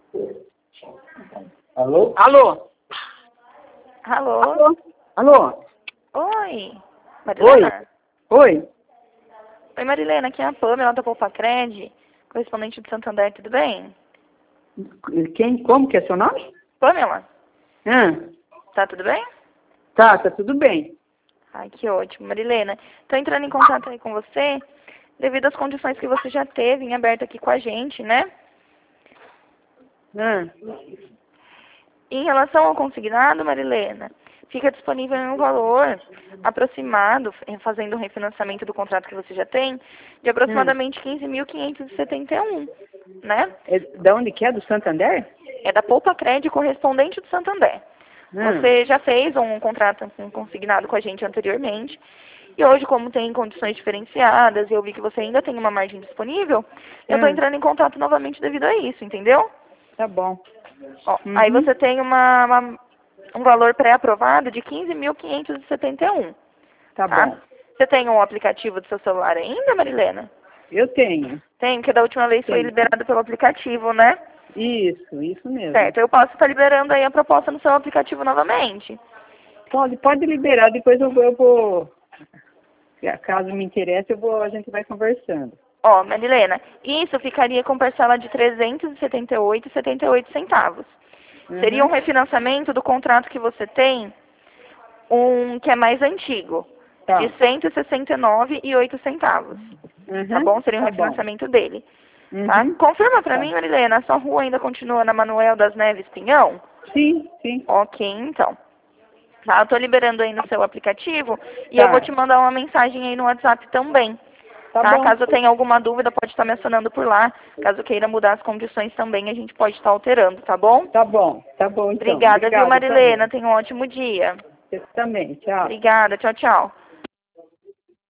Alô? Alô? Alô? Alô? Alô? Oi. Marilena? Oi? Oi, Marilena, aqui é a Pamela da Poupa-Cred, correspondente do Santander, tudo bem? Quem? Como que é seu nome? Pamela, Ah, tá tudo bem? tá tudo bem. Ai, que ótimo. Marilena, tô entrando em contato aí com você devido às condições que você já teve em aberto aqui com a gente, né? Ah, Em relação ao consignado, Marilena, fica disponível em um valor aproximado, fazendo um refinanciamento do contrato que você já tem, de aproximadamente 15.571, né? é da onde que é? Do Santander? É da Poupa-Cred, correspondente do Santander. Você já fez um contrato consignado com a gente anteriormente. E hoje, como tem condições diferenciadas e eu vi que você ainda tem uma margem disponível, eu estou entrando em contato novamente devido a isso, entendeu? Tá bom. Ó, aí você tem um valor pré-aprovado de 15.571. Tá bom. Você tem um aplicativo do seu celular ainda, Marilena? Eu tenho. Tem, porque da última vez foi Tenho. liberado pelo aplicativo, né? Isso mesmo. Certo, eu posso estar liberando aí a proposta no seu aplicativo novamente. Pode liberar, depois eu vou, caso me interesse, a gente vai conversando. Ó, Marilena, isso ficaria com parcela de R$ 378,78. Seria um refinanciamento do contrato que você tem, que é mais antigo, de R$ 169,08. Tá bom? Seria um refinanciamento dele. Tá? Confirma pra mim, Marilena, a sua rua ainda continua na Manuel das Neves Pinhão? Sim. Ok, então. Tá, eu tô liberando aí no seu aplicativo e eu vou te mandar uma mensagem aí no WhatsApp também. Tá bom. Caso tenha alguma dúvida, pode estar me acionando por lá. Caso queira mudar as condições também, a gente pode estar alterando, tá bom? Tá bom então. Obrigada, viu, Marilena? Tenha um ótimo dia. Você também, tchau. Obrigada, tchau, tchau.